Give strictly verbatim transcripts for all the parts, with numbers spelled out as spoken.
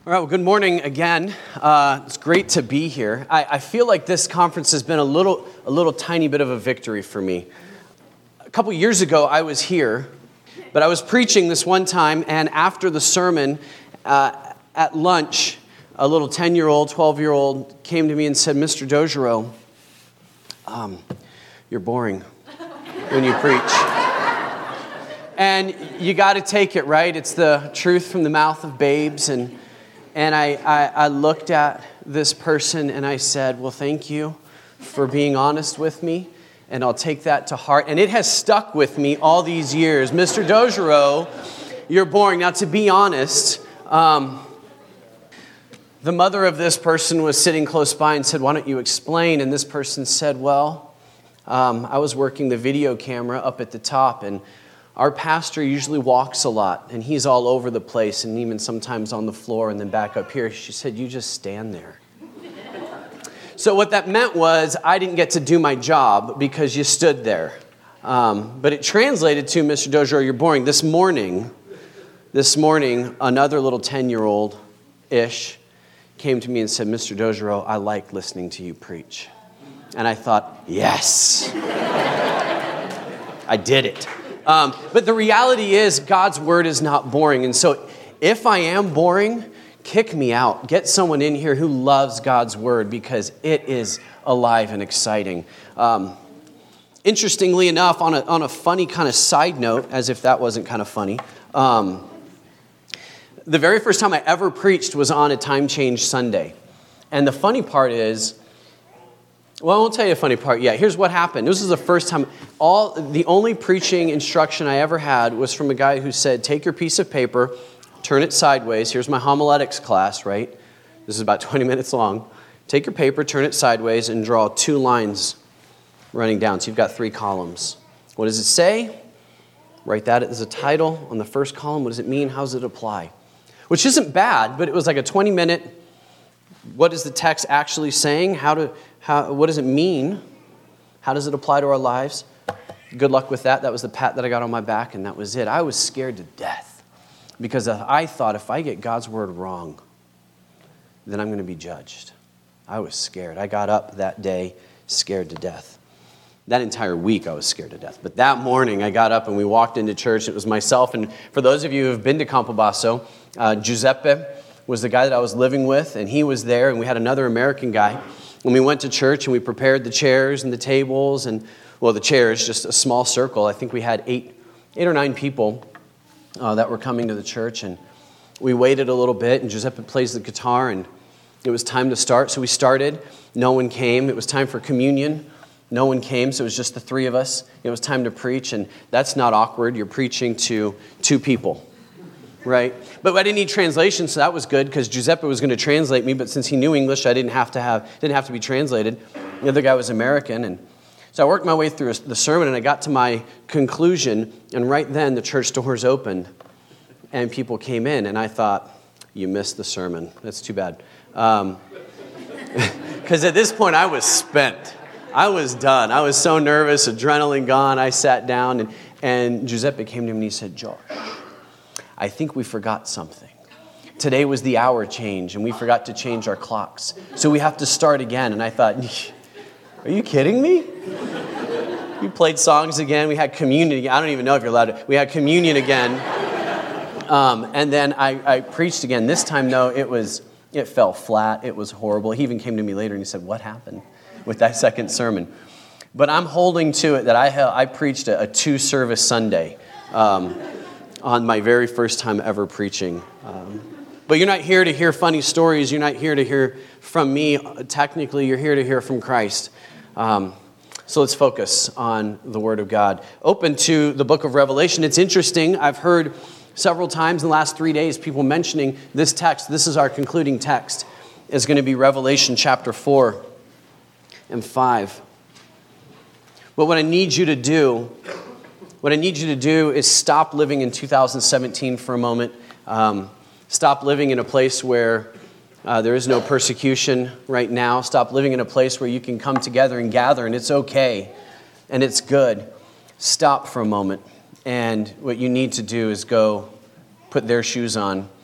All right, well, good morning again. Uh, it's great to be here. I, I feel like this conference has been a little, a little tiny bit of a victory for me. A couple years ago, I was here, but I was preaching this one time, and after the sermon, uh, at lunch, a little ten-year-old, twelve-year-old came to me and said, "Mister Dojero, um, you're boring when you preach." And you got to take it, right? It's the truth from the mouth of babes, and And I, I, I looked at this person and I said, well, thank you for being honest with me, and I'll take that to heart. And it has stuck with me all these years. Mister Dojero, you're boring. Now, to be honest, um, the mother of this person was sitting close by and said, why don't you explain? And this person said, well, um, I was working the video camera up at the top, and our pastor usually walks a lot, and he's all over the place, and even sometimes on the floor and then back up here. She said, you just stand there. So what that meant was I didn't get to do my job because you stood there. Um, but it translated to, Mister Dojero, you're boring. This morning, this morning, another little ten-year-old-ish came to me and said, Mister Dojero, I like listening to you preach. And I thought, yes, I did it. Um, but the reality is God's word is not boring. And so if I am boring, kick me out. Get someone in here who loves God's word because it is alive and exciting. Um, interestingly enough, on a, on a funny kind of side note, as if that wasn't kind of funny, um, the very first time I ever preached was on a Time Change Sunday. And the funny part is, well, I won't tell you a funny part yet. Here's what happened. This is the first time. All the only preaching instruction I ever had was from a guy who said, take your piece of paper, turn it sideways. Here's my homiletics class, right? This is about twenty minutes long. Take your paper, turn it sideways, and draw two lines running down. So you've got three columns. What does it say? Write that as a title on the first column. What does it mean? How does it apply? Which isn't bad, but it was like a twenty-minute, what is the text actually saying? How to... How, what does it mean? How does it apply to our lives? Good luck with that. That was the pat that I got on my back, and that was it. I was scared to death because I thought if I get God's word wrong, then I'm going to be judged. I was scared. I got up that day scared to death. That entire week I was scared to death. But that morning I got up and we walked into church. It was myself, and for those of you who have been to Campobasso, uh, Giuseppe was the guy that I was living with, and he was there, and we had another American guy. When we went to church and we prepared the chairs and the tables and, well, the chairs, just a small circle. I think we had eight, eight or nine people uh, that were coming to the church. And we waited a little bit, and Giuseppe plays the guitar, and it was time to start. So we started. No one came. It was time for communion. No one came, so it was just the three of us. It was time to preach, and that's not awkward. You're preaching to two people. Right? But I didn't need translation, so that was good because Giuseppe was going to translate me, but since he knew English, I didn't have to have didn't have to be translated. The other guy was American, and so I worked my way through the sermon, and I got to my conclusion, and right then the church doors opened, and people came in, and I thought, you missed the sermon. That's too bad. Um, because at this point, I was spent. I was done. I was so nervous, adrenaline gone. I sat down, and, and Giuseppe came to me and he said, Josh, I think we forgot something. Today was the hour change, and we forgot to change our clocks. So we have to start again. And I thought, are you kidding me? We played songs again. We had communion again. I don't even know if you're allowed to. We had communion again. Um, and then I, I preached again. This time, though, it was it fell flat. It was horrible. He even came to me later and he said, what happened with that second sermon? But I'm holding to it that I, I preached a, a two-service Sunday. Um on my very first time ever preaching. Um, but you're not here to hear funny stories. You're not here to hear from me. Technically, you're here to hear from Christ. Um, so let's focus on the Word of God. Open to the book of Revelation. It's interesting. I've heard several times in the last three days people mentioning this text. This is our concluding text. Is going to be Revelation chapter four and five. But what I need you to do What I need you to do is stop living in two thousand seventeen for a moment. Um, stop living in a place where uh, there is no persecution right now. Stop living in a place where you can come together and gather, and it's okay, and it's good. Stop for a moment, and what you need to do is go put their shoes on,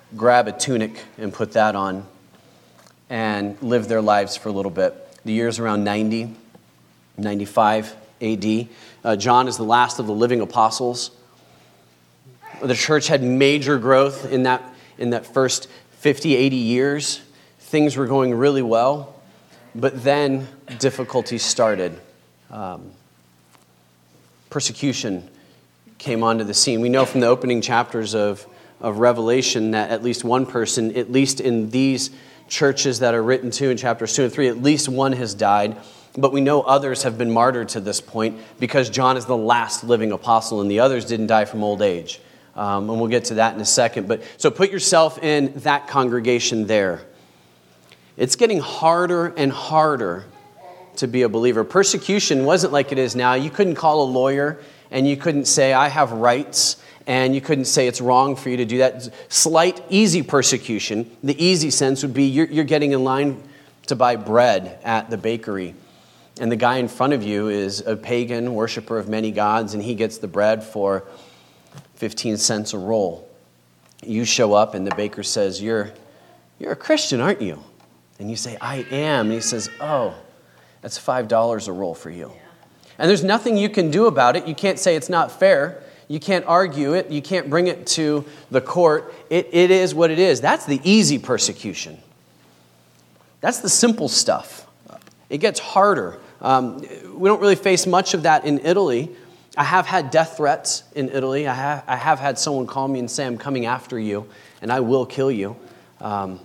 grab a tunic and put that on and live their lives for a little bit. The year's around ninety, ninety-five A D. Uh, John is the last of the living apostles. The church had major growth in that, in that first fifty, eighty years. Things were going really well, but then difficulties started. Um, persecution came onto the scene. We know from the opening chapters of, of Revelation that at least one person, at least in these churches that are written to in chapters two and three, at least one has died. But we know others have been martyred to this point because John is the last living apostle and the others didn't die from old age. Um, and we'll get to that in a second. But so put yourself in that congregation there. It's getting harder and harder to be a believer. Persecution wasn't like it is now. You couldn't call a lawyer and you couldn't say, I have rights, and you couldn't say it's wrong for you to do that. Slight, easy persecution. The easy sense would be you're, you're getting in line to buy bread at the bakery. And the guy in front of you is a pagan worshiper of many gods, and he gets the bread for fifteen cents a roll. You show up, and the baker says, you're, you're a Christian, aren't you? And you say, I am. And he says, oh, that's five dollars a roll for you. And there's nothing you can do about it. You can't say it's not fair. You can't argue it. You can't bring it to the court. It, it is what it is. That's the easy persecution. That's the simple stuff. It gets harder. Um, we don't really face much of that in Italy. I have had death threats in Italy. I have, I have had someone call me and say, I'm coming after you, and I will kill you. Um,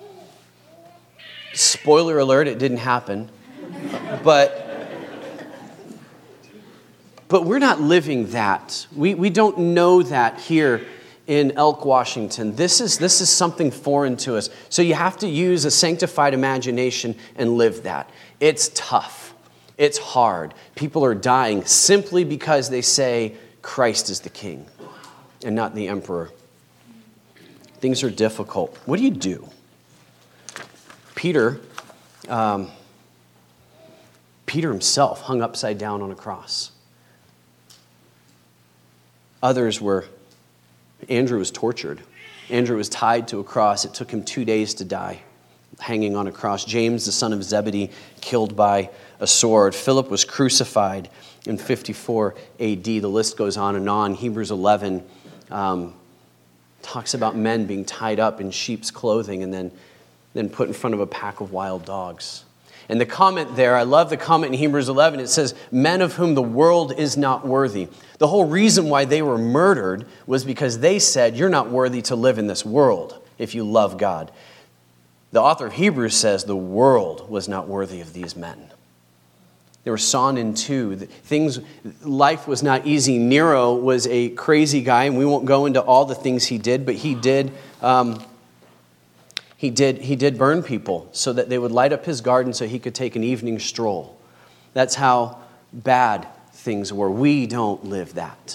spoiler alert, it didn't happen. But... But we're not living that. We we don't know that here in Elk, Washington. This is this is something foreign to us. So you have to use a sanctified imagination and live that. It's tough. It's hard. People are dying simply because they say Christ is the king and not the emperor. Things are difficult. What do you do? Peter, um, Peter himself hung upside down on a cross. Others were, Andrew was tortured. Andrew was tied to a cross. It took him two days to die, hanging on a cross. James, the son of Zebedee, killed by a sword. Philip was crucified in fifty-four A D. The list goes on and on. Hebrews eleven um, talks about men being tied up in sheep's clothing and then, then put in front of a pack of wild dogs. And the comment there, I love the comment in Hebrews eleven. It says, men of whom the world is not worthy. The whole reason why they were murdered was because they said, you're not worthy to live in this world if you love God. The author of Hebrews says the world was not worthy of these men. They were sawn in two. Things, life was not easy. Nero was a crazy guy, and we won't go into all the things he did, but he did... Um, He did, he did burn people so that they would light up his garden so he could take an evening stroll. That's how bad things were. We don't live that.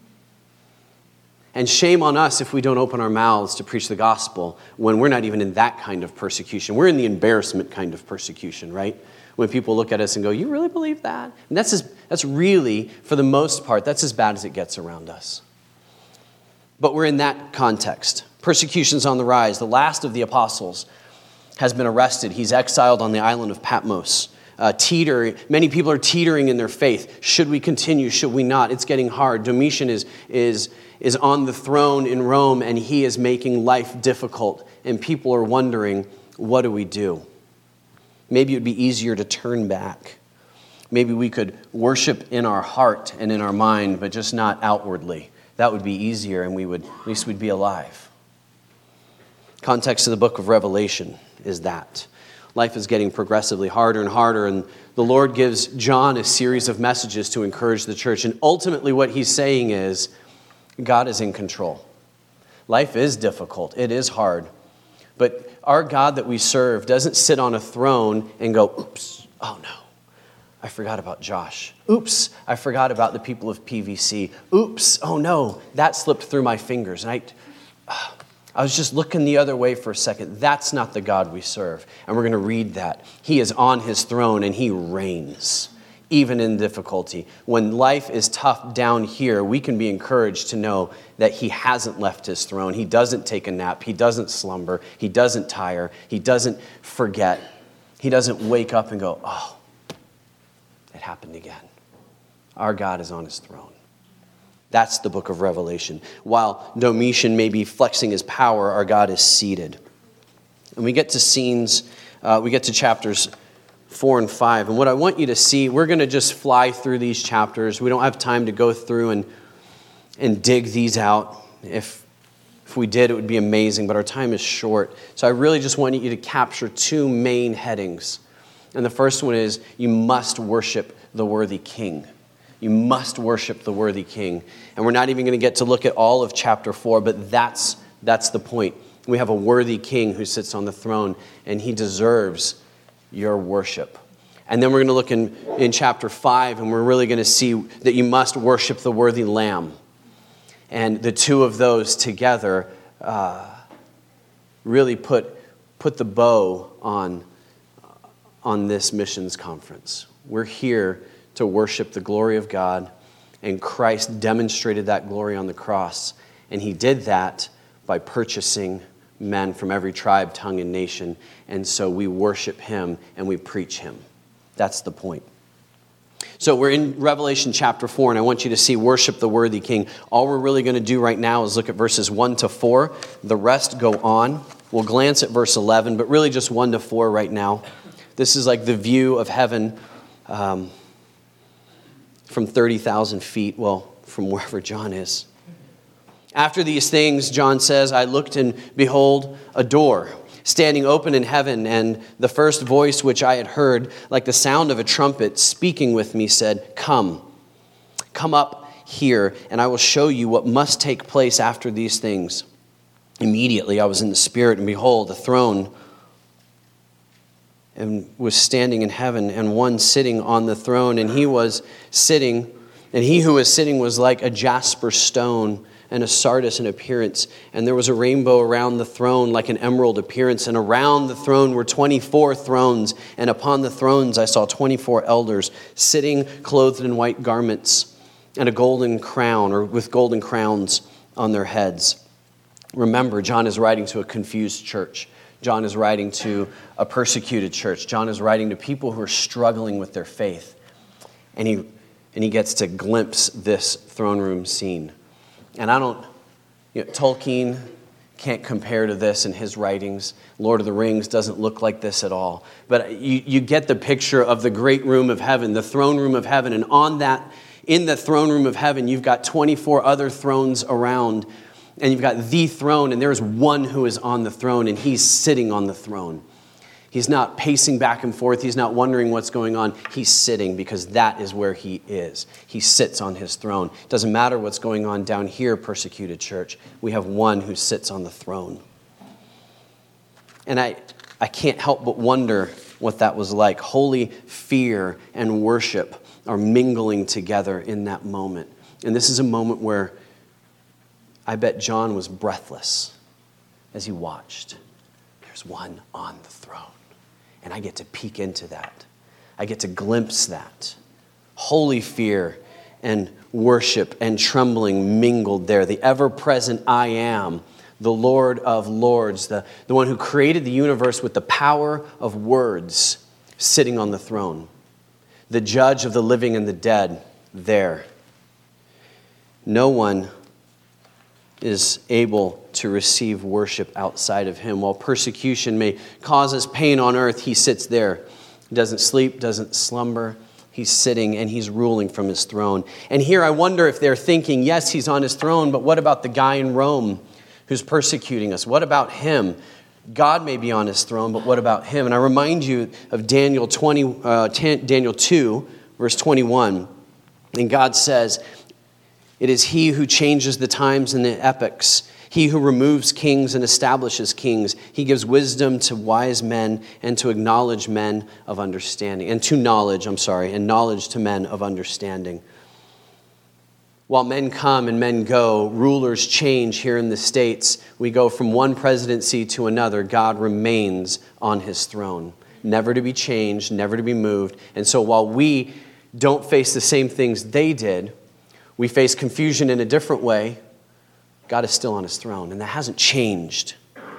And shame on us if we don't open our mouths to preach the gospel when we're not even in that kind of persecution. We're in the embarrassment kind of persecution, right? When people look at us and go, you really believe that? And that's, as, that's really, for the most part, that's as bad as it gets around us. But we're in that context. Persecution's on the rise. The last of the apostles has been arrested. He's exiled on the island of Patmos. Uh, teeter, many people are teetering in their faith. Should we continue? Should we not? It's getting hard. Domitian is, is, is on the throne in Rome, and he is making life difficult. And people are wondering, what do we do? Maybe it would be easier to turn back. Maybe we could worship in our heart and in our mind, but just not outwardly. That would be easier, and we would, at least we'd be alive. Context of the book of Revelation is that. Life is getting progressively harder and harder, and the Lord gives John a series of messages to encourage the church. And ultimately what he's saying is, God is in control. Life is difficult. It is hard. But our God that we serve doesn't sit on a throne and go, oops, oh no, I forgot about Josh. Oops, I forgot about the people of P V C. Oops, oh no, that slipped through my fingers. And I... Uh, I was just looking the other way for a second. That's not the God we serve. And we're going to read that. He is on his throne and he reigns. even in difficulty. When life is tough down here, we can be encouraged to know that he hasn't left his throne. He doesn't take a nap. He doesn't slumber. He doesn't tire. He doesn't forget. He doesn't wake up and go, oh, it happened again. Our God is on his throne. That's the book of Revelation. While Domitian may be flexing his power, our God is seated. And we get to scenes, uh, we get to chapters four and five. And what I want you to see, we're going to just fly through these chapters. We don't have time to go through and and dig these out. If if we did, it would be amazing, but our time is short. So I really just want you to capture two main headings. And the first one is, you must worship the worthy king. You must worship the worthy king. And we're not even going to get to look at all of chapter four, but that's that's the point. We have a worthy king who sits on the throne, and he deserves your worship. And then we're going to look in, in chapter five, and we're really going to see that you must worship the worthy Lamb. And the two of those together uh, really put, put the bow on, on this missions conference. We're here to worship the glory of God, and Christ demonstrated that glory on the cross. And he did that by purchasing men from every tribe, tongue, and nation. And so we worship him and we preach him. That's the point. So we're in Revelation chapter four, and I want you to see worship the worthy king. All we're really going to do right now is look at verses one to four. The rest go on. We'll glance at verse eleven, but really just one to four right now. This is like the view of heaven um, from thirty thousand feet, well, from wherever John is. After these things, John says, I looked and behold a door standing open in heaven, and the first voice which I had heard, like the sound of a trumpet speaking with me, said, Come, come up here, and I will show you what must take place after these things. Immediately I was in the Spirit, and behold, a throne and was standing in heaven, and one sitting on the throne, and he was sitting, and he who was sitting was like a jasper stone, and a sardis in appearance. And there was a rainbow around the throne like an emerald appearance. And around the throne were twenty-four thrones. And upon the thrones I saw twenty-four elders sitting clothed in white garments and a golden crown, or with golden crowns on their heads. Remember, John is writing to a confused church. John is writing to a persecuted church. John is writing to people who are struggling with their faith. And he, and he gets to glimpse this throne room scene. And I don't, you know, Tolkien can't compare to this in his writings. Lord of the Rings doesn't look like this at all. But you, you get the picture of the great room of heaven, the throne room of heaven. And on that, in the throne room of heaven, you've got twenty-four other thrones around. And you've got the throne, and there's one who is on the throne, and he's sitting on the throne. He's not pacing back and forth. He's not wondering what's going on. He's sitting, because that is where he is. He sits on his throne. It doesn't matter what's going on down here, persecuted church. We have one who sits on the throne. And I, I can't help but wonder what that was like. Holy fear and worship are mingling together in that moment. And this is a moment where I bet John was breathless as he watched. There's one on the throne. And I get to peek into that. I get to glimpse that. Holy fear and worship and trembling mingled there. The ever-present I am, the Lord of lords, the, the one who created the universe with the power of words, sitting on the throne. The judge of the living and the dead, there. No one is able to receive worship outside of him. While persecution may cause us pain on earth, he sits there. He doesn't sleep, doesn't slumber. He's sitting and he's ruling from his throne. And here I wonder if they're thinking, yes, he's on his throne, but what about the guy in Rome who's persecuting us? What about him? God may be on his throne, but what about him? And I remind you of Daniel twenty, uh, Daniel two, verse twenty-one. And God says, it is he who changes the times and the epochs, he who removes kings and establishes kings. He gives wisdom to wise men and to acknowledge men of understanding. And to knowledge, I'm sorry, and knowledge to men of understanding. While men come and men go, rulers change here in the States. We go from one presidency to another. God remains on his throne, never to be changed, never to be moved. And so while we don't face the same things they did, we face confusion in a different way, God is still on his throne, and that hasn't changed.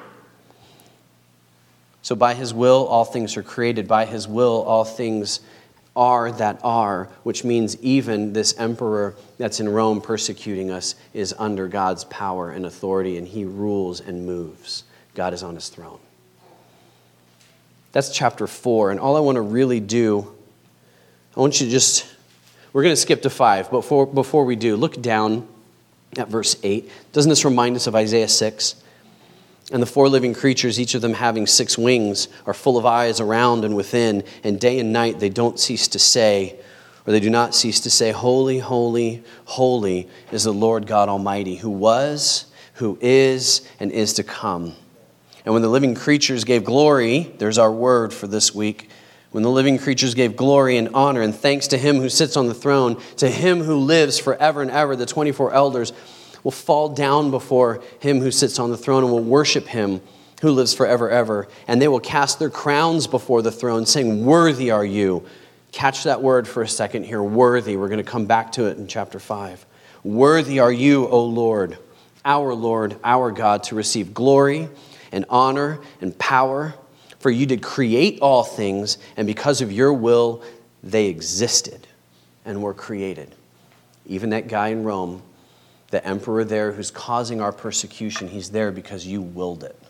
So by his will, all things are created. By his will, all things are that are, which means even this emperor that's in Rome persecuting us is under God's power and authority, and he rules and moves. God is on his throne. That's chapter four, and all I want to really do, I want you to just, we're going to skip to five, but before, before we do, look down at verse eight. Doesn't this remind us of Isaiah six? And the four living creatures, each of them having six wings, are full of eyes around and within, and day and night they don't cease to say, or they do not cease to say, Holy, holy, holy is the Lord God Almighty, who was, who is, and is to come. And when the living creatures gave glory, there's our word for this week, when the living creatures gave glory and honor and thanks to him who sits on the throne, to him who lives forever and ever, the twenty-four elders will fall down before him who sits on the throne and will worship him who lives forever and ever. And they will cast their crowns before the throne, saying, Worthy are you. Catch that word for a second here, worthy. We're going to come back to it in chapter five. Worthy are you, O Lord, our Lord, our God, to receive glory and honor and power. For you did create all things, and because of your will, they existed and were created. Even that guy in Rome, the emperor there who's causing our persecution, he's there because you willed it.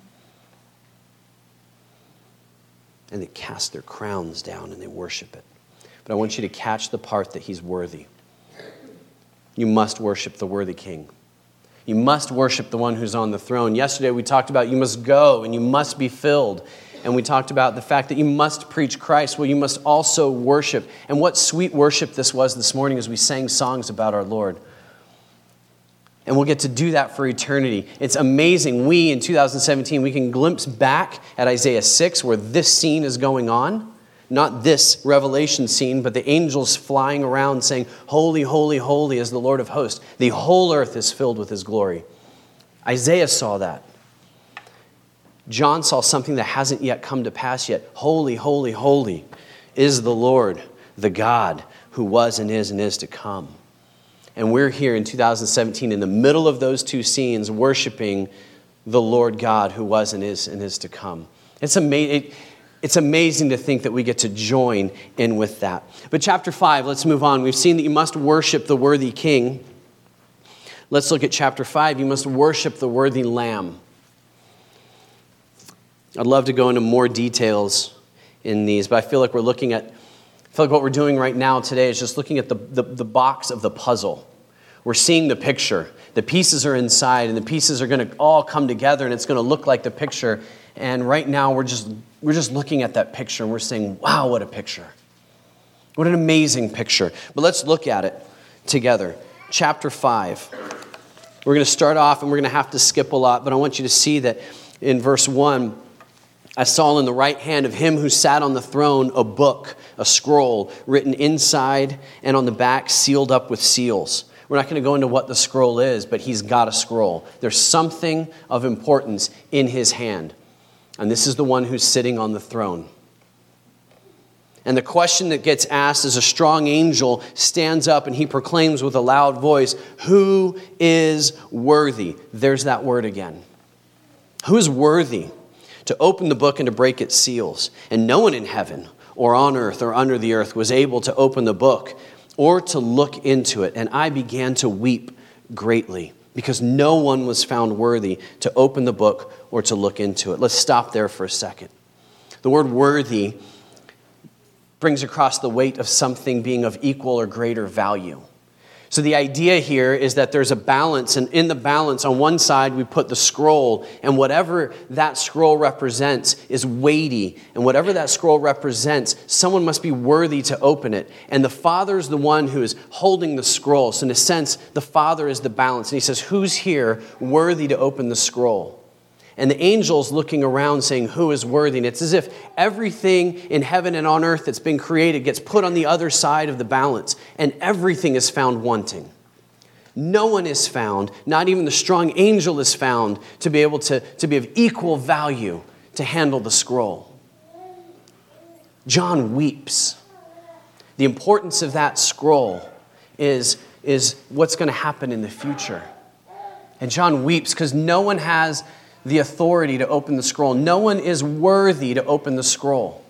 And they cast their crowns down and they worship it. But I want you to catch the part that he's worthy. You must worship the worthy king. You must worship the one who's on the throne. Yesterday we talked about you must go and you must be filled. And we talked about the fact that you must preach Christ. Well, you must also worship. And what sweet worship this was this morning as we sang songs about our Lord. And we'll get to do that for eternity. It's amazing. We, in two thousand seventeen, we can glimpse back at Isaiah six where this scene is going on. Not this Revelation scene, but the angels flying around saying, Holy, holy, holy is the Lord of hosts. The whole earth is filled with his glory. Isaiah saw that. John saw something that hasn't yet come to pass yet. Holy, holy, holy is the Lord, the God who was and is and is to come. And we're here in two thousand seventeen in the middle of those two scenes worshiping the Lord God who was and is and is to come. It's amazing. It's amazing to think that we get to join in with that. But chapter five, let's move on. We've seen that you must worship the worthy king. Let's look at chapter five. You must worship the worthy lamb. I'd love to go into more details in these, but I feel like we're looking at, I feel like what we're doing right now today is just looking at the, the, the box of the puzzle. We're seeing the picture. The pieces are inside, and the pieces are going to all come together, and it's going to look like the picture. And right now, we're just we're just looking at that picture, and we're saying, wow, what a picture. What an amazing picture. But let's look at it together. Chapter five. We're going to start off, and we're going to have to skip a lot, but I want you to see that in verse one, I saw in the right hand of him who sat on the throne a book, a scroll, written inside and on the back, sealed up with seals. We're not going to go into what the scroll is, but he's got a scroll. There's something of importance in his hand. And this is the one who's sitting on the throne. And the question that gets asked is a strong angel stands up and he proclaims with a loud voice, who is worthy? There's that word again. Who is worthy to open the book and to break its seals? And no one in heaven or on earth or under the earth was able to open the book or to look into it. And I began to weep greatly because no one was found worthy to open the book or to look into it. Let's stop there for a second. The word worthy brings across the weight of something being of equal or greater value. So the idea here is that there's a balance, and in the balance, on one side, we put the scroll, and whatever that scroll represents is weighty, and whatever that scroll represents, someone must be worthy to open it. And the Father is the one who is holding the scroll. So in a sense, the Father is the balance. And he says, who's here worthy to open the scroll? And the angel's looking around saying, who is worthy? And it's as if everything in heaven and on earth that's been created gets put on the other side of the balance. And everything is found wanting. No one is found, not even the strong angel is found to be able to, to be of equal value to handle the scroll. John weeps. The importance of that scroll is, is what's going to happen in the future. And John weeps because no one has the authority to open the scroll. No one is worthy to open the scroll.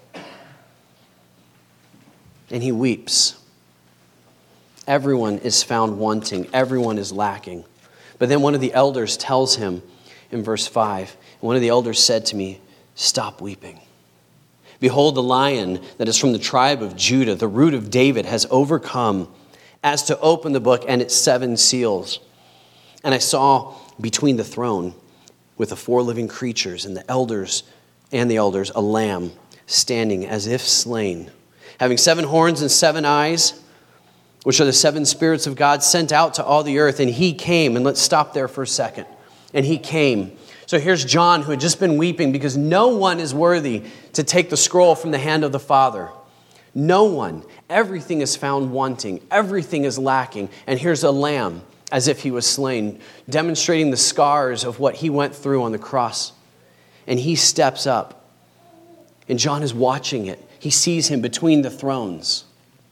And he weeps. Everyone is found wanting. Everyone is lacking. But then one of the elders tells him in verse five, one of the elders said to me, "Stop weeping. Behold, the Lion that is from the tribe of Judah, the root of David, has overcome as to open the book and its seven seals." And I saw between the throne with the four living creatures and the elders and the elders a lamb standing as if slain, having seven horns and seven eyes, which are the seven spirits of God sent out to all the earth. And he came, and let's stop there for a second. And he came. So here's John, who had just been weeping because no one is worthy to take the scroll from the hand of the Father. No one. Everything is found wanting. Everything is lacking. And here's a lamb as if he was slain, demonstrating the scars of what he went through on the cross. And he steps up. And John is watching it. He sees him between the thrones.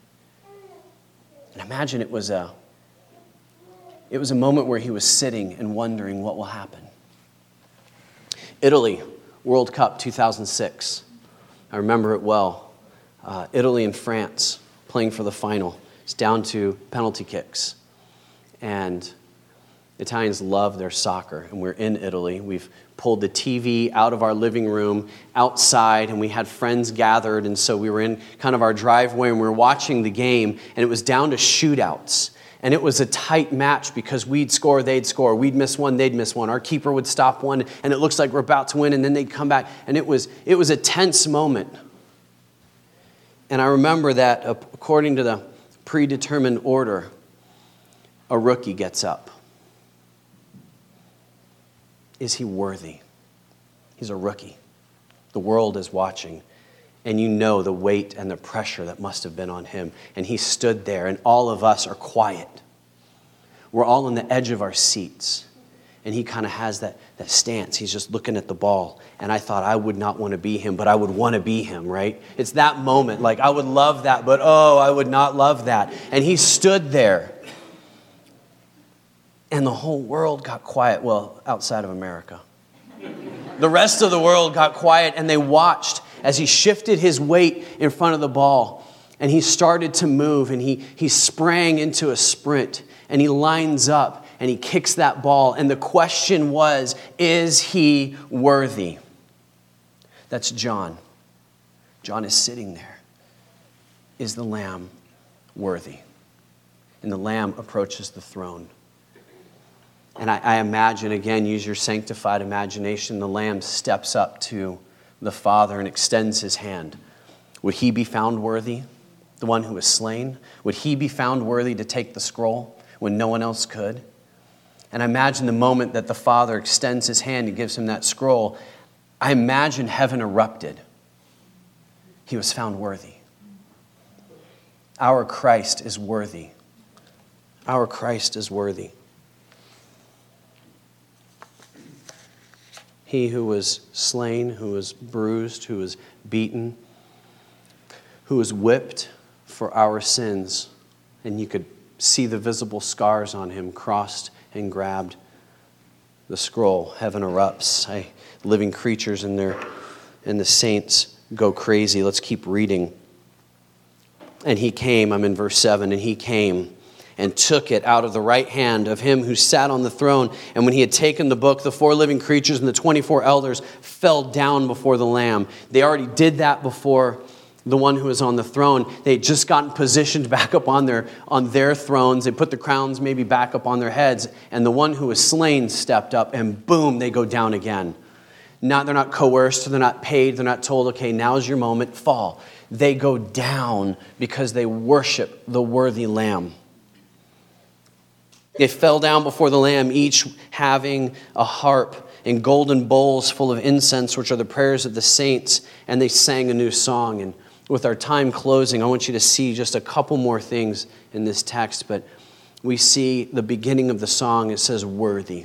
And imagine it was a, it was a moment where he was sitting and wondering what will happen. Italy, World Cup two thousand six. I remember it well. Uh, Italy and France playing for the final. It's down to penalty kicks. And the Italians love their soccer, and we're in Italy. We've pulled the T V out of our living room outside, and we had friends gathered, and so we were in kind of our driveway, and we were watching the game, and it was down to shootouts. And it was a tight match because we'd score, they'd score. We'd miss one, they'd miss one. Our keeper would stop one, and it looks like we're about to win, and then they'd come back. And it was, it was a tense moment. And I remember that according to the predetermined order, a rookie gets up. Is he worthy? He's a rookie. The world is watching. And you know the weight and the pressure that must have been on him. And he stood there, and all of us are quiet. We're all on the edge of our seats. And he kind of has that, that stance. He's just looking at the ball. And I thought I would not want to be him, but I would want to be him, right? It's that moment. Like, I would love that, but oh, I would not love that. And he stood there. And the whole world got quiet. Well, outside of America. The rest of the world got quiet, and they watched as he shifted his weight in front of the ball. And he started to move, and he, he sprang into a sprint. And he lines up, and he kicks that ball. And the question was, is he worthy? That's John. John is sitting there. Is the Lamb worthy? And the Lamb approaches the throne. And I, I imagine, again, use your sanctified imagination, the Lamb steps up to the Father and extends his hand. Would he be found worthy, the one who was slain? Would he be found worthy to take the scroll when no one else could? And I imagine the moment that the Father extends his hand and gives him that scroll, I imagine heaven erupted. He was found worthy. Our Christ is worthy. Our Christ is worthy. He who was slain, who was bruised, who was beaten, who was whipped for our sins. And you could see the visible scars on him, crossed and grabbed the scroll. Heaven erupts. I, living creatures and their and the saints go crazy. Let's keep reading. And he came, I'm in verse seven, and he came and took it out of the right hand of him who sat on the throne. And when he had taken the book, the four living creatures and the twenty-four elders fell down before the Lamb. They already did that before the one who was on the throne. They had just gotten positioned back up on their, on their thrones. They put the crowns maybe back up on their heads. And the one who was slain stepped up, and boom, they go down again. Not, they're not coerced, they're not paid, they're not told, okay, now's your moment, fall. They go down because they worship the worthy Lamb. They fell down before the Lamb, each having a harp and golden bowls full of incense, which are the prayers of the saints, and they sang a new song. And with our time closing, I want you to see just a couple more things in this text, but we see the beginning of the song. It says, worthy.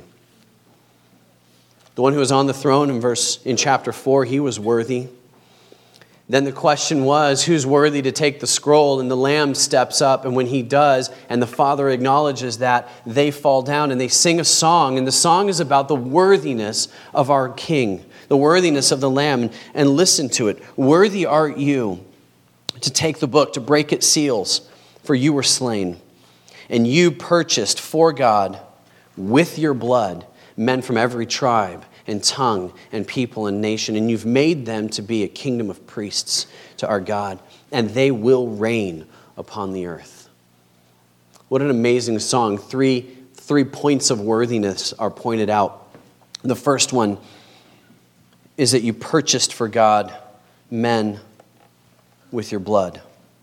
The one who was on the throne in verse in chapter four, he was worthy. Then the question was, who's worthy to take the scroll? And the Lamb steps up, and when he does, and the Father acknowledges that, they fall down and they sing a song. And the song is about the worthiness of our King, the worthiness of the Lamb. And, and listen to it. Worthy art you to take the book, to break its seals, for you were slain. And you purchased for God with your blood men from every tribe and tongue and people and nation, and you've made them to be a kingdom of priests to our God, and they will reign upon the earth. What an amazing song. Three, three points of worthiness are pointed out. The first one is that you purchased for God men with your blood.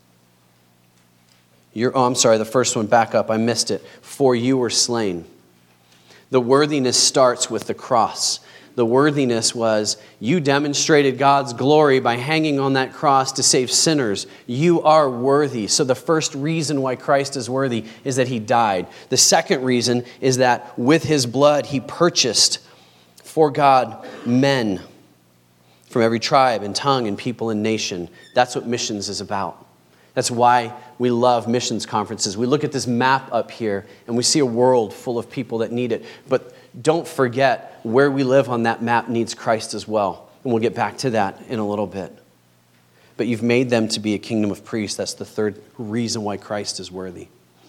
You're, oh, I'm sorry, the first one, back up, I missed it. For you were slain. The worthiness starts with the cross. The worthiness was, you demonstrated God's glory by hanging on that cross to save sinners. You are worthy. So the first reason why Christ is worthy is that he died. The second reason is that with his blood, he purchased for God men from every tribe and tongue and people and nation. That's what missions is about. That's why we love missions conferences. We look at this map up here and we see a world full of people that need it. But don't forget, where we live on that map needs Christ as well. And we'll get back to that in a little bit. But you've made them to be a kingdom of priests. That's the third reason why Christ is worthy.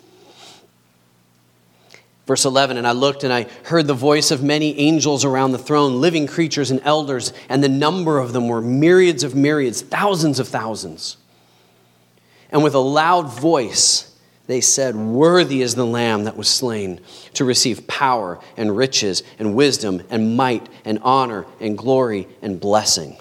Verse eleven, and I looked and I heard the voice of many angels around the throne, living creatures and elders, and the number of them were myriads of myriads, thousands of thousands. And with a loud voice, they said, worthy is the Lamb that was slain to receive power and riches and wisdom and might and honor and glory and blessing.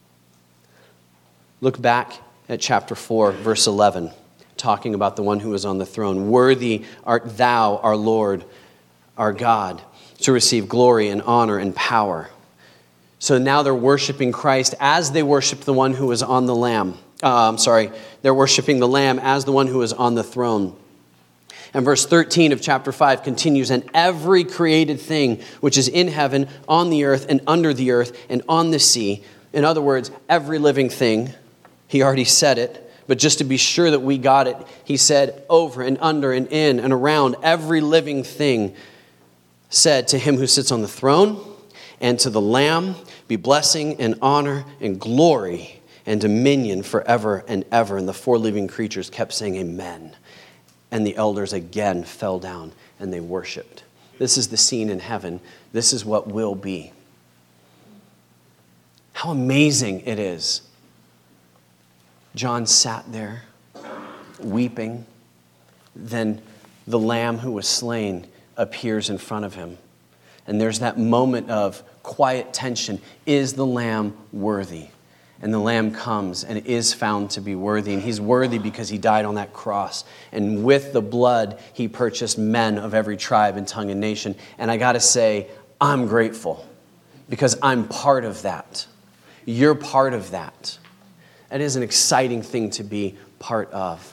Look back at chapter four, verse eleven, talking about the one who is on the throne. Worthy art thou, our Lord, our God, to receive glory and honor and power. So now they're worshiping Christ as they worship the one who is on the Lamb. Uh, I'm sorry, they're worshiping the Lamb as the one who is on the throne. And verse thirteen of chapter five continues, and every created thing which is in heaven, on the earth, and under the earth, and on the sea. In other words, every living thing. He already said it, but just to be sure that we got it, he said over and under and in and around, every living thing said to him who sits on the throne and to the Lamb, be blessing and honor and glory and dominion forever and ever. And the four living creatures kept saying amen. And the elders again fell down and they worshiped. This is the scene in heaven. This is what will be. How amazing it is. John sat there weeping. Then the Lamb who was slain appears in front of him. And there's that moment of quiet tension. Is the Lamb worthy? And the Lamb comes and is found to be worthy. And he's worthy because he died on that cross. And with the blood, he purchased men of every tribe and tongue and nation. And I got to say, I'm grateful because I'm part of that. You're part of that. That is an exciting thing to be part of.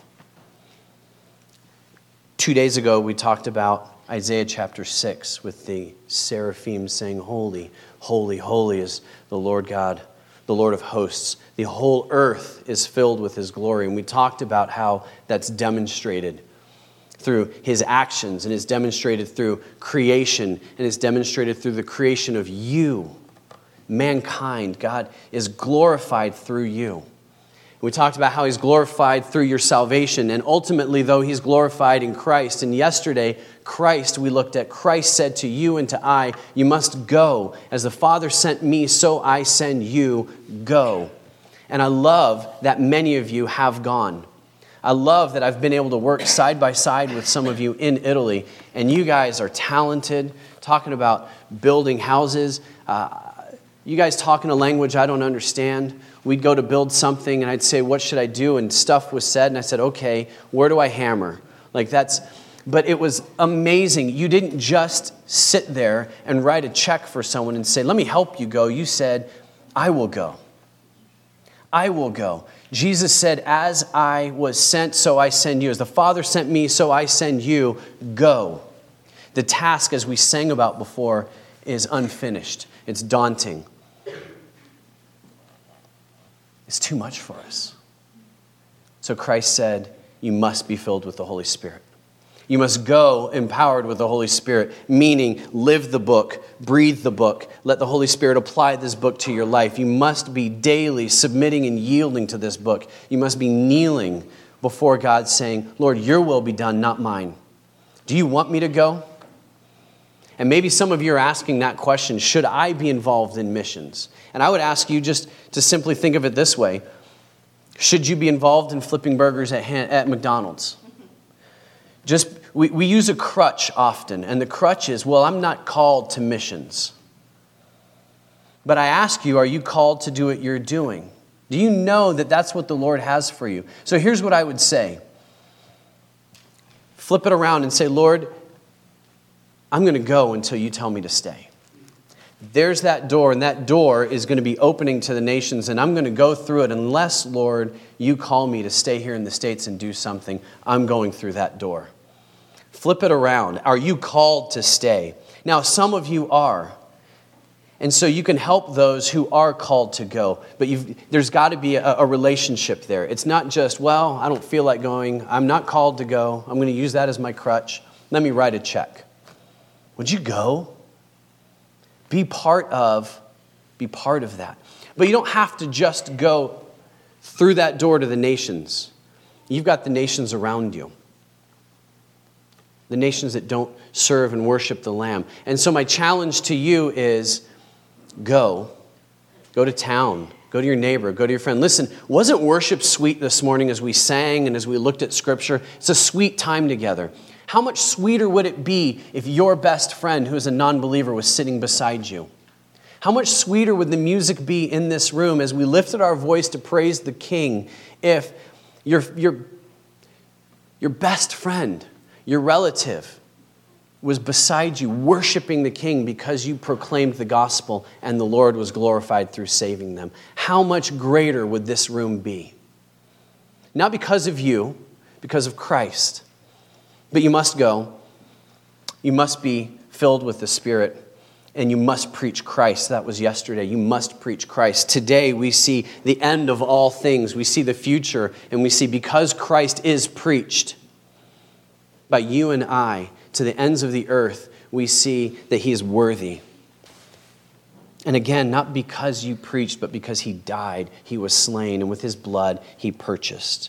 Two days ago, we talked about Isaiah chapter six with the seraphim saying, holy, holy, holy is the Lord God, the Lord of hosts. The whole earth is filled with his glory. And we talked about how that's demonstrated through his actions, and is demonstrated through creation, and is demonstrated through the creation of you, mankind. God is glorified through you. We talked about how he's glorified through your salvation, and ultimately, though, he's glorified in Christ. And yesterday, Christ, we looked at, Christ said to you and to I, you must go. As the Father sent me, so I send you, go. And I love that many of you have gone. I love that I've been able to work side by side with some of you in Italy, and you guys are talented, talking about building houses. Uh, you guys talking a language I don't understand. We'd go to build something, and I'd say, what should I do? And stuff was said, and I said, okay, where do I hammer? Like that's, but it was amazing. You didn't just sit there and write a check for someone and say, let me help you go. You said, I will go. I will go. Jesus said, as I was sent, so I send you. As the Father sent me, so I send you. Go. The task, as we sang about before, is unfinished. It's daunting. is too much for us. So Christ said, you must be filled with the Holy Spirit. You must go empowered with the Holy Spirit, meaning live the book, breathe the book, let the Holy Spirit apply this book to your life. You must be daily submitting and yielding to this book. You must be kneeling before God saying, Lord, your will be done, not mine. Do you want me to go? And maybe some of you are asking that question, should I be involved in missions? And I would ask you just to simply think of it this way. Should you be involved in flipping burgers at, at McDonald's? Just we, we use a crutch often, and the crutch is, well, I'm not called to missions. But I ask you, are you called to do what you're doing? Do you know that that's what the Lord has for you? So here's what I would say. Flip it around and say, Lord, I'm going to go until you tell me to stay. There's that door, and that door is going to be opening to the nations, and I'm going to go through it unless, Lord, you call me to stay here in the States and do something. I'm going through that door. Flip it around. Are you called to stay? Now, some of you are. And so you can help those who are called to go. But you've, there's got to be a, a relationship there. It's not just, well, I don't feel like going. I'm not called to go. I'm going to use that as my crutch. Let me write a check. Would you go? Be part of, be part of that. But you don't have to just go through that door to the nations. You've got the nations around you. The nations that don't serve and worship the Lamb. And so my challenge to you is go. Go to town. Go to your neighbor. Go to your friend. Listen, wasn't worship sweet this morning as we sang and as we looked at Scripture? It's a sweet time together. How much sweeter would it be if your best friend who is a non-believer was sitting beside you? How much sweeter would the music be in this room as we lifted our voice to praise the King if your, your, your best friend, your relative, was beside you worshiping the King because you proclaimed the gospel and the Lord was glorified through saving them? How much greater would this room be? Not because of you, because of Christ. But you must go. You must be filled with the Spirit. And you must preach Christ. That was yesterday. You must preach Christ. Today we see the end of all things. We see the future. And we see because Christ is preached by you and I to the ends of the earth, we see that he is worthy. And again, not because you preached, but because he died, he was slain, and with his blood he purchased.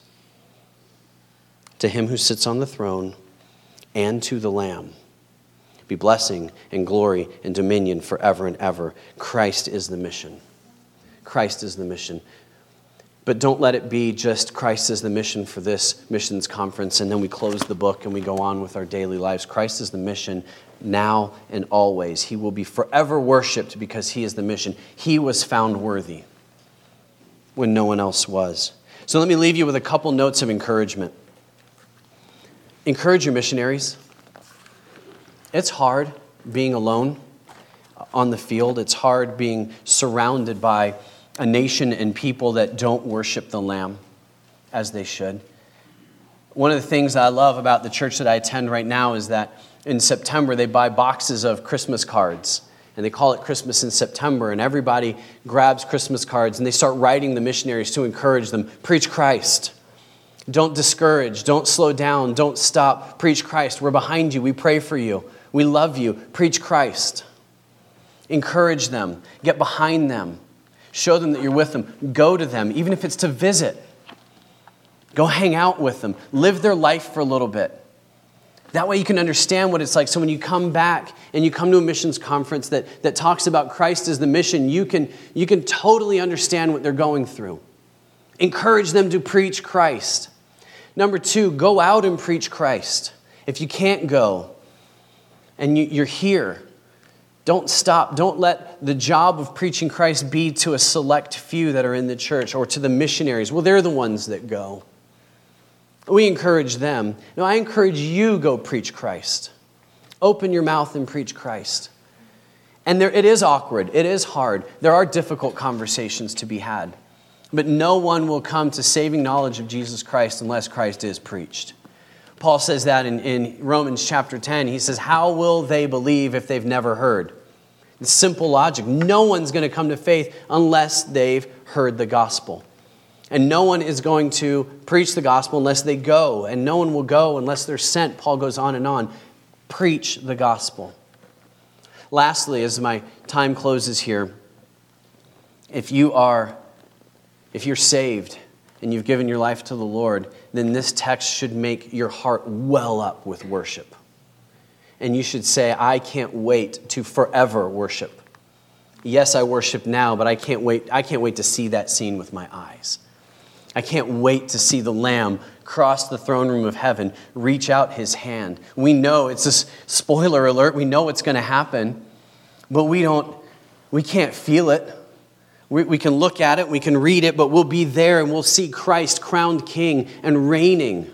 To him who sits on the throne and to the Lamb be blessing and glory and dominion forever and ever. Christ is the mission. Christ is the mission. But don't let it be just Christ is the mission for this missions conference and then we close the book and we go on with our daily lives. Christ is the mission now and always. He will be forever worshiped because he is the mission. He was found worthy when no one else was. So let me leave you with a couple notes of encouragement. Encourage your missionaries. It's hard being alone on the field. It's hard being surrounded by a nation and people that don't worship the Lamb as they should. One of the things I love about the church that I attend right now is that in September they buy boxes of Christmas cards. And they call it Christmas in September. And everybody grabs Christmas cards and they start writing the missionaries to encourage them. Preach Christ. Don't discourage. Don't slow down. Don't stop. Preach Christ. We're behind you. We pray for you. We love you. Preach Christ. Encourage them. Get behind them. Show them that you're with them. Go to them, even if it's to visit. Go hang out with them. Live their life for a little bit. That way you can understand what it's like. So when you come back and you come to a missions conference that, that talks about Christ as the mission, you can, you can totally understand what they're going through. Encourage them to preach Christ. Number two, go out and preach Christ. If you can't go and you, you're here, don't stop. Don't let the job of preaching Christ be to a select few that are in the church or to the missionaries. Well, they're the ones that go. We encourage them. No, I encourage you go preach Christ. Open your mouth and preach Christ. And there, it is awkward. It is hard. There are difficult conversations to be had. But no one will come to saving knowledge of Jesus Christ unless Christ is preached. Paul says that in, in Romans chapter ten. He says, how will they believe if they've never heard? It's simple logic. No one's going to come to faith unless they've heard the gospel. And no one is going to preach the gospel unless they go. And no one will go unless they're sent. Paul goes on and on. Preach the gospel. Lastly, as my time closes here, if you are, if you're saved and you've given your life to the Lord, then this text should make your heart well up with worship. And you should say, I can't wait to forever worship. Yes, I worship now, but I can't wait, I can't wait to see that scene with my eyes. I can't wait to see the Lamb cross the throne room of heaven, reach out his hand. We know, it's a spoiler alert, we know what's going to happen, but we don't, we can't feel it. We, we can look at it, we can read it, but we'll be there and we'll see Christ crowned king and reigning.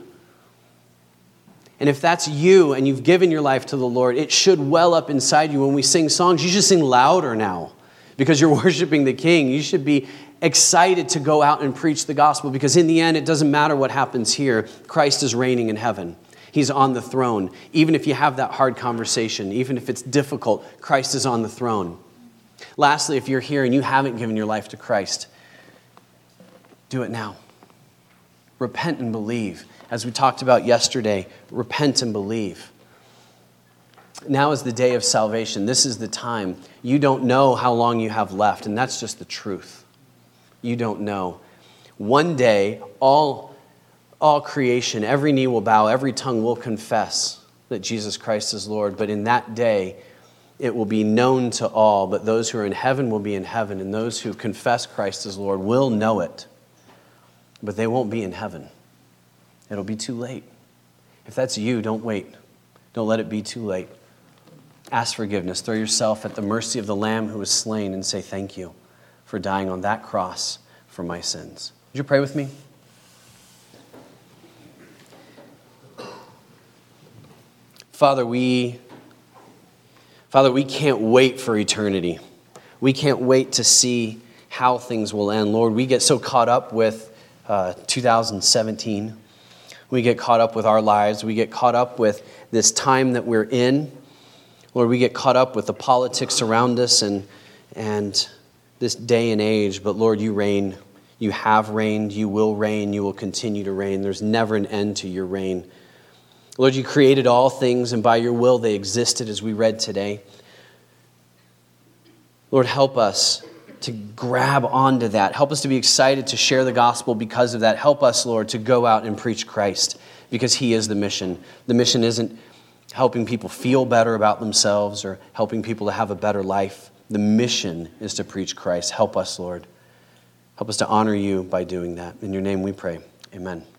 And if that's you and you've given your life to the Lord, it should well up inside you when we sing songs. You should sing louder now because you're worshiping the King. You should be excited to go out and preach the gospel because in the end, it doesn't matter what happens here. Christ is reigning in heaven. He's on the throne. Even if you have that hard conversation, even if it's difficult, Christ is on the throne. Lastly, if you're here and you haven't given your life to Christ, do it now. Repent and believe. As we talked about yesterday, repent and believe. Now is the day of salvation. This is the time. You don't know how long you have left, and that's just the truth. You don't know. One day, all, all creation, every knee will bow, every tongue will confess that Jesus Christ is Lord. But in that day, it will be known to all, but those who are in heaven will be in heaven, and those who confess Christ as Lord will know it, but they won't be in heaven. It'll be too late. If that's you, don't wait. Don't let it be too late. Ask forgiveness. Throw yourself at the mercy of the Lamb who was slain and say thank you for dying on that cross for my sins. Would you pray with me? Father, we, Father, we can't wait for eternity. We can't wait to see how things will end. Lord, we get so caught up with uh, two thousand seventeen. We get caught up with our lives. We get caught up with this time that we're in. Lord, we get caught up with the politics around us and, and this day and age. But Lord, you reign. You have reigned. You will reign. You will continue to reign. There's never an end to your reign. Lord, you created all things, and by your will they existed, as we read today. Lord, help us to grab onto that. Help us to be excited to share the gospel because of that. Help us, Lord, to go out and preach Christ because he is the mission. The mission isn't helping people feel better about themselves or helping people to have a better life. The mission is to preach Christ. Help us, Lord. Help us to honor you by doing that. In your name we pray. Amen.